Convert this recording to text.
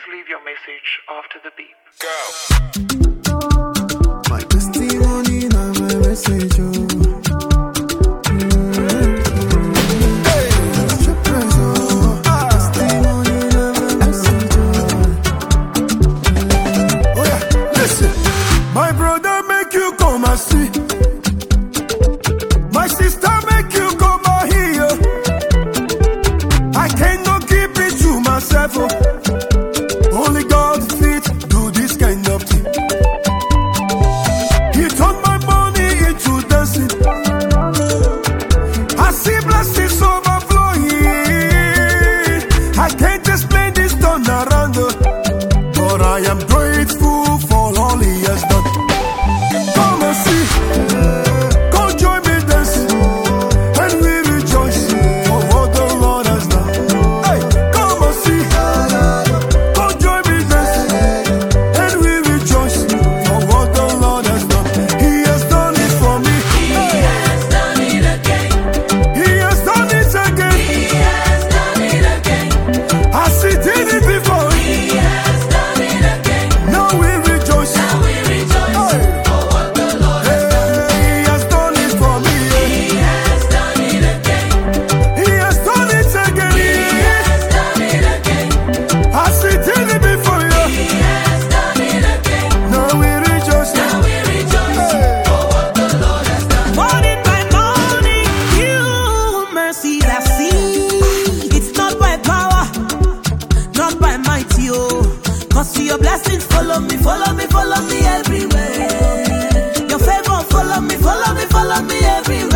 leave your message after the beep. My testimony, now my message, oh. My brother make you come and see. My sister make you come and hear. I cannot keep it to myself. Only God fit do this kind of thing. He turned my money into dancing. I see blessings overflowing. I can't explain this turnaround, but I am grateful for all He has done. Come and see, come join me dancing, and we rejoice for what the Lord has done. Hey, come and see, come join me dancing, and we rejoice for what the Lord has done. He has done it for me. He has done it again. He has done it again. He has done it again. As He did it before. He has done it again. Now we rejoice. Now we rejoice for what the Lord has done. He has done it for me. He has done it again. He has done it again. He has done it again. As He did it before you. He has done it again. Now we rejoice. Now we rejoice for what the Lord has done. Morning by morning, new mercies I see. It's not by power, not by might, yo. Cause your blessings follow me, follow me, follow me everywhere. Your favor follow me, follow me, follow me everywhere.